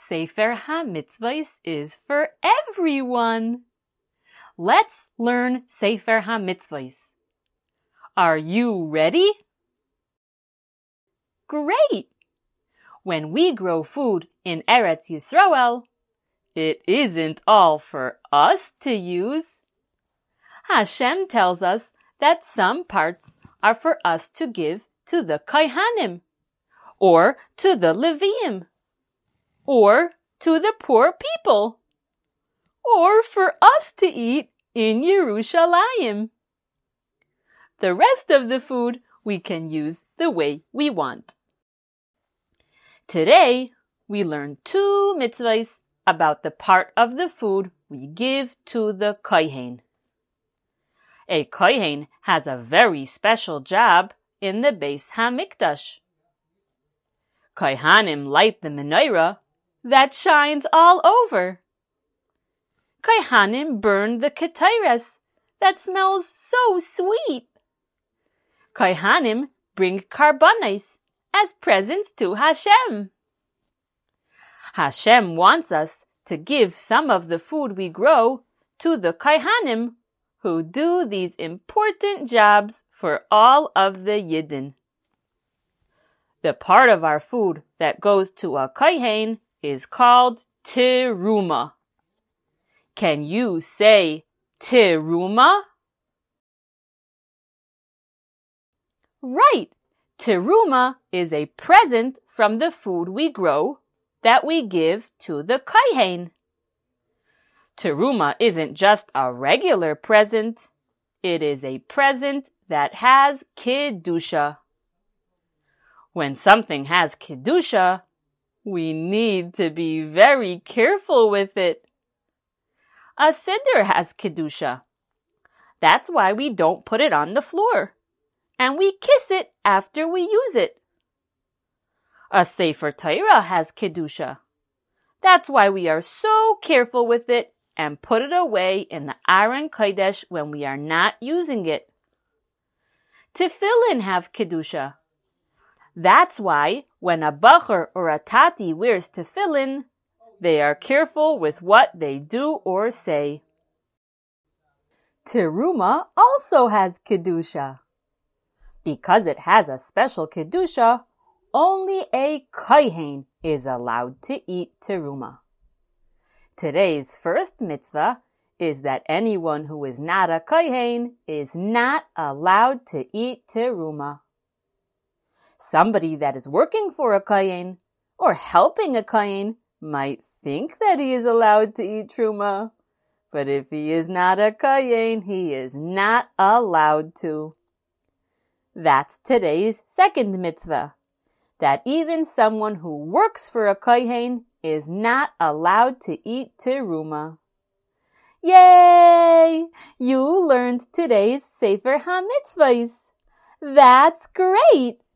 Sefer HaMitzvahs is for everyone. Let's learn Sefer HaMitzvahs. Are you ready? Great! When we grow food in Eretz Yisrael, it isn't all for us to use. Hashem tells us that some parts are for us to give to the Kohanim, or to the Leviim, or to the poor people, or for us to eat in Yerushalayim. The rest of the food we can use the way we want. Today, we learn 2 mitzvahs about the part of the food we give to the Kohen. A Kohen has a very special job in the Beis HaMikdash. Kohanim light the menorah that shines all over. Kohanim burn the ketores that smells so sweet. Kohanim bring karbanos as presents to Hashem. Hashem wants us to give some of the food we grow to the Kohanim who do these important jobs for all of the Yidden. The part of our food that goes to a Kohen is called teruma. Can you say teruma? Right! Teruma is a present from the food we grow that we give to the Kohen. Teruma isn't just a regular present. It is a present that has Kedusha. When something has Kedusha, we need to be very careful with it. A siddur has Kedusha. That's why we don't put it on the floor, and we kiss it after we use it. A Sefer Torah has Kedusha. That's why we are so careful with it and put it away in the Aron Kodesh when we are not using it. Tefillin have Kedusha. That's why when a bacher or a tati wears tefillin, they are careful with what they do or say. Teruma also has Kedusha. Because it has a special Kedusha, only a Kohen is allowed to eat teruma. Today's first mitzvah is that anyone who is not a Kohen is not allowed to eat teruma. Somebody that is working for a Kohen or helping a Kohen might think that he is allowed to eat teruma, but if he is not a Kohen, he is not allowed to. That's today's second mitzvah, that even someone who works for a Kohen is not allowed to eat teruma. Yay! You learned today's Sefer HaMitzvahs. That's great!